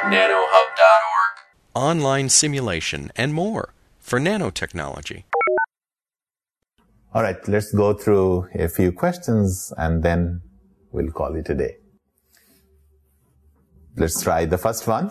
nanohub.org. Online simulation and more for nanotechnology. All right, let's go through a few questions and then we'll call it a day. Let's try the first one.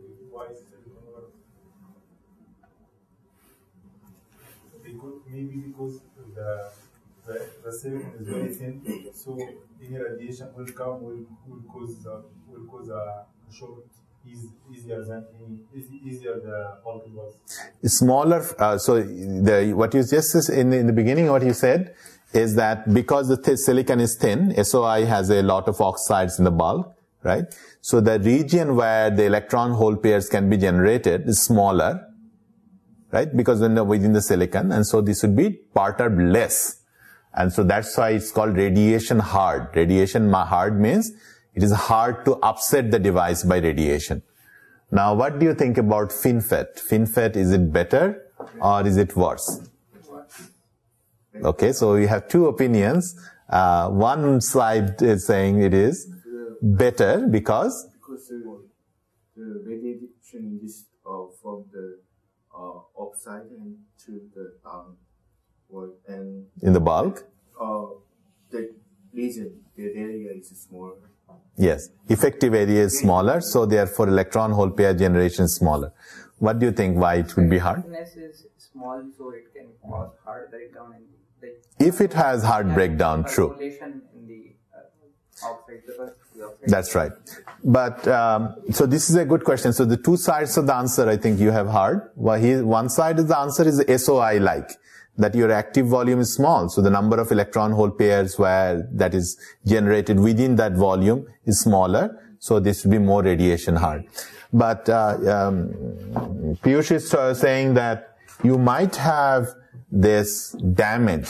Maybe because the silicon is very thin, so any radiation will come will cause a short easier the bulk was. Smaller. So what you just said in the beginning, what you said is that because the silicon is thin, SOI has a lot of oxides in the bulk, right? So the region where the electron hole pairs can be generated is smaller, right? Because within the silicon, and so this would be perturbed less. And so that's why it's called radiation hard. Radiation hard means it is hard to upset the device by radiation. Now, what do you think about FinFET? FinFET, is it better or is it worse? Okay, so we have two opinions. One side is saying it is better because the radiation is from the oxide and to the and in the bulk, the region, the area is smaller. Yes, effective area is smaller, so therefore electron hole pair generation is smaller. What do you think? Why it would be hard? Thickness is small, so it can cause hard breakdown. If it has hard breakdown, true. In the oxide, that's right. But so this is a good question. So the two sides of the answer, I think you have hard. One side of the answer is SOI like, that your active volume is small. So the number of electron hole pairs that is generated within that volume is smaller. So this will be more radiation hard. But Piyush is saying that you might have this damage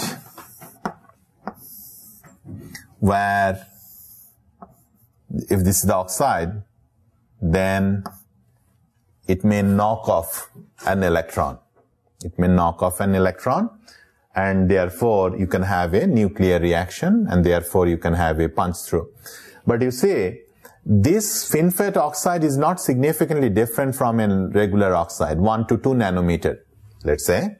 where if this is the oxide, then it may knock off an electron. It may knock off an electron, and therefore you can have a nuclear reaction, and therefore you can have a punch through. But you see, this FinFET oxide is not significantly different from a regular oxide, 1 to 2 nanometer, let's say.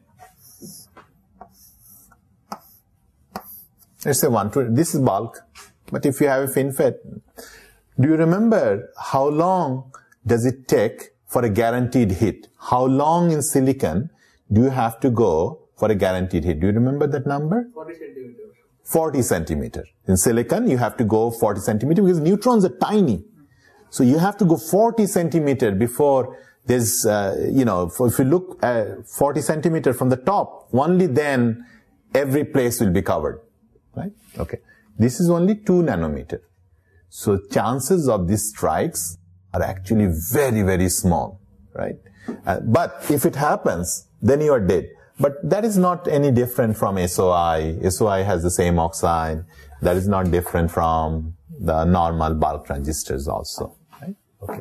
Let's say 1 to, this is bulk. But if you have a FinFET, do you remember how long does it take for a guaranteed hit? How long in silicon do you have to go for a guaranteed hit? Do you remember that number? 40 centimeters. 40 centimeter. In silicon, you have to go 40 centimeter because neutrons are tiny. So you have to go 40 centimeter before there's, if you look at 40 centimeter from the top, only then every place will be covered. Right? Okay. This is only 2 nanometer. So chances of these strikes are actually very, very small. Right? But if it happens, then you are dead. But that is not any different from SOI. SOI has the same oxide. That is not different from the normal bulk transistors also. Right? Okay.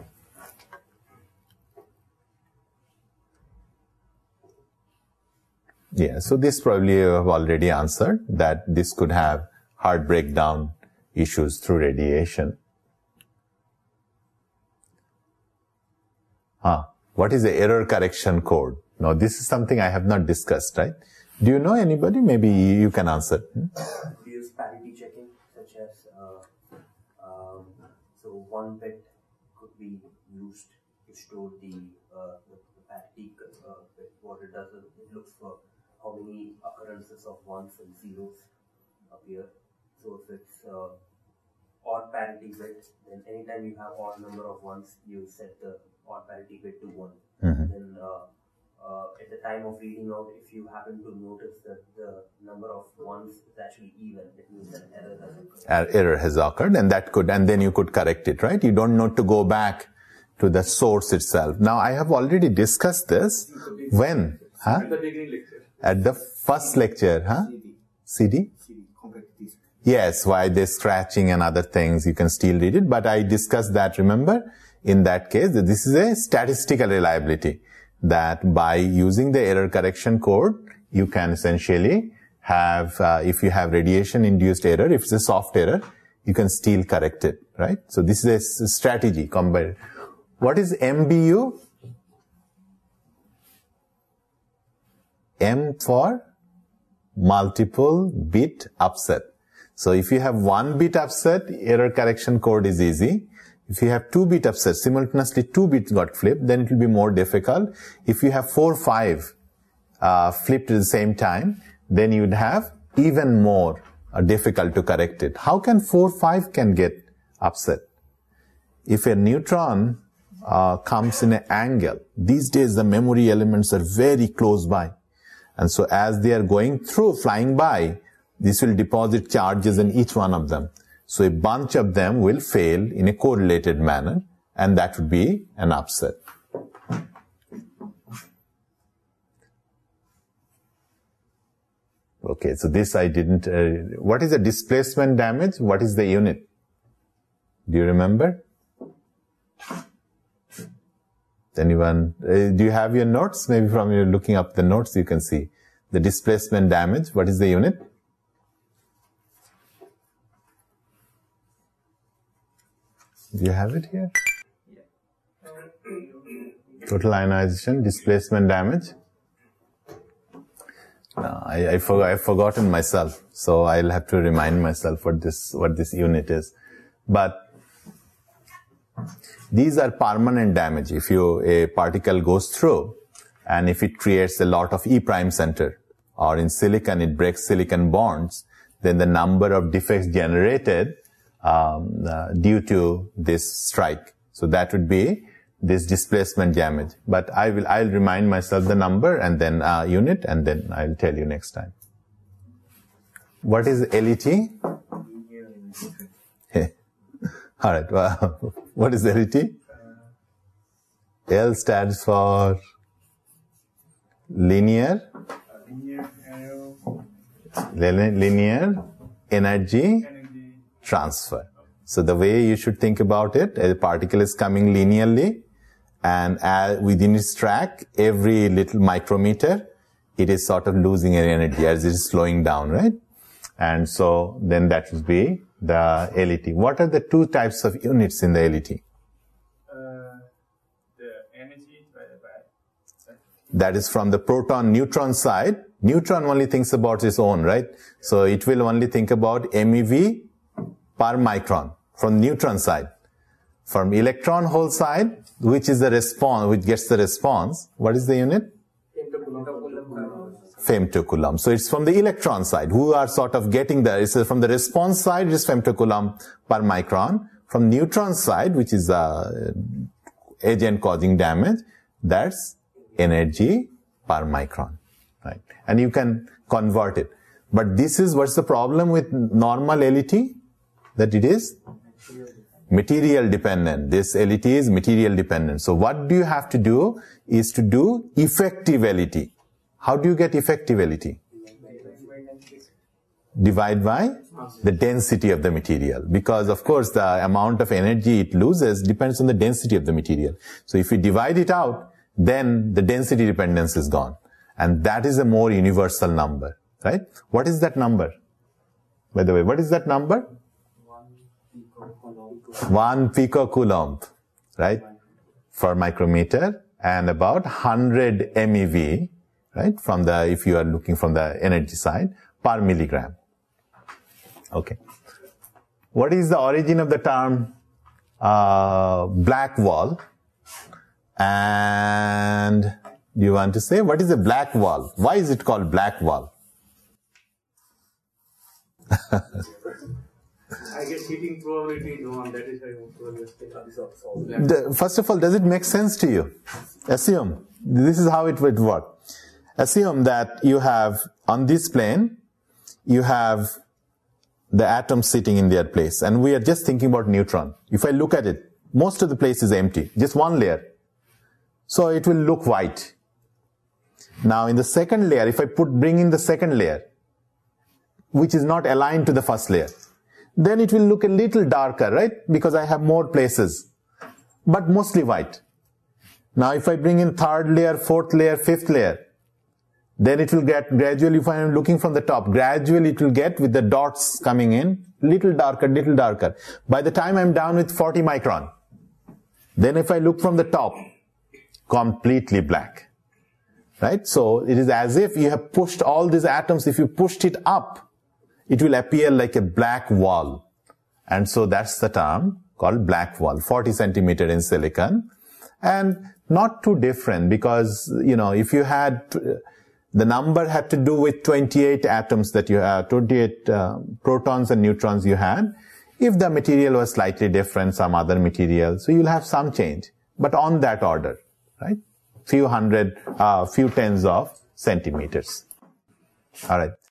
Yeah, so this probably you have already answered, that this could have hard breakdown issues through radiation. What is the error correction code? Now, this is something I have not discussed, right? Do you know anybody? Maybe you can answer. We use parity checking, such as, so one bit could be used to store the parity. What it does is it looks for how many occurrences of ones and zeros appear. So if it's odd parity bit, then anytime you have odd number of ones, you set the odd parity bit to 1. Mm-hmm. Then at the time of reading out, if you happen to notice that the number of ones is actually even, it means an error has occurred. Error has occurred, and then you could correct it, right? You don't need to go back to the source itself. Now, I have already discussed this. When? At the beginning lecture. At the first lecture, CD? Yes, why they're scratching and other things, you can still read it. But I discussed that, remember? In that case, this is a statistical reliability. That by using the error correction code, you can essentially have, if you have radiation-induced error, if it's a soft error, you can still correct it, right? So this is a strategy. What is MBU? M for multiple bit upset. So if you have 1 bit upset, error correction code is easy. If you have 2 bit upset, simultaneously 2 bits got flipped, then it will be more difficult. If you have 4, 5 flipped at the same time, then you would have even more difficult to correct it. How can 4, 5 can get upset? If a neutron comes in an angle, these days the memory elements are very close by. And so as they are going through, flying by, this will deposit charges in each one of them. So a bunch of them will fail in a correlated manner, and that would be an upset. Okay, so this I didn't... what is the displacement damage? What is the unit? Do you remember? Anyone? Do you have your notes? Maybe from you looking up the notes you can see. The displacement damage, what is the unit? Do you have it here? Total ionization, displacement damage. No, I've forgotten myself, so I'll have to remind myself what this unit is. But these are permanent damage. If a particle goes through, and if it creates a lot of E prime center, or in silicon it breaks silicon bonds, then the number of defects generated due to this strike. So that would be this displacement damage. But I'll remind myself the number and then unit, and then I'll tell you next time. What is LET? All right. Well, what is LET? L stands for linear energy transfer. So the way you should think about it, a particle is coming linearly, and within its track, every little micrometer, it is sort of losing an energy as it is slowing down, right? And so then that would be the LET. What are the 2 types of units in the LET? The energy divided by... That is from the proton-neutron side. Neutron only thinks about its own, right? So it will only think about MeV per micron from neutron side. From electron hole side, which is the response, which gets the response, what is the unit? Femtocoulomb. So it's from the electron side who are sort of getting there. It's from the response side, it is femtocoulomb per micron. From neutron side, which is agent causing damage, that's energy per micron, right? And you can convert it. But this is what's the problem with normal LET? That it is material dependent. This LET is material dependent. So what do you have to do is to do effective LET. How do you get effective LET? Divide by the density of the material. Because of course the amount of energy it loses depends on the density of the material. So if you divide it out, then the density dependence is gone. And that is a more universal number, right? What is that number? By the way, what is that number? 1 picocoulomb, right? For micrometer, and about 100 MeV, right? From the, if you are looking from the energy side, per milligram. Okay. What is the origin of the term black wall? And do you want to say, what is a black wall? Why is it called black wall? I guess heating probability no, and that is why. First of all, does it make sense to you? Assume, this is how it would work. Assume that you have, on this plane, you have the atoms sitting in their place, and we are just thinking about neutron. If I look at it, most of the place is empty, just one layer. So it will look white. Now in the second layer, if I bring in the second layer, which is not aligned to the first layer, then it will look a little darker, right? Because I have more places, but mostly white. Now if I bring in third layer, fourth layer, fifth layer, then it will get gradually, if I am looking from the top, gradually it will get with the dots coming in, little darker, little darker. By the time I'm down with 40 micron, Then if I look from the top, completely black. Right? So it is as if you have pushed all these atoms. If you pushed it up, it will appear like a black wall. And so that's the term called black wall, 40 centimeter in silicon. And not too different because, if you had, the number had to do with 28 atoms that you have, 28 protons and neutrons you had. If the material was slightly different, some other material, so you'll have some change, but on that order, right? Few tens of centimeters. All right.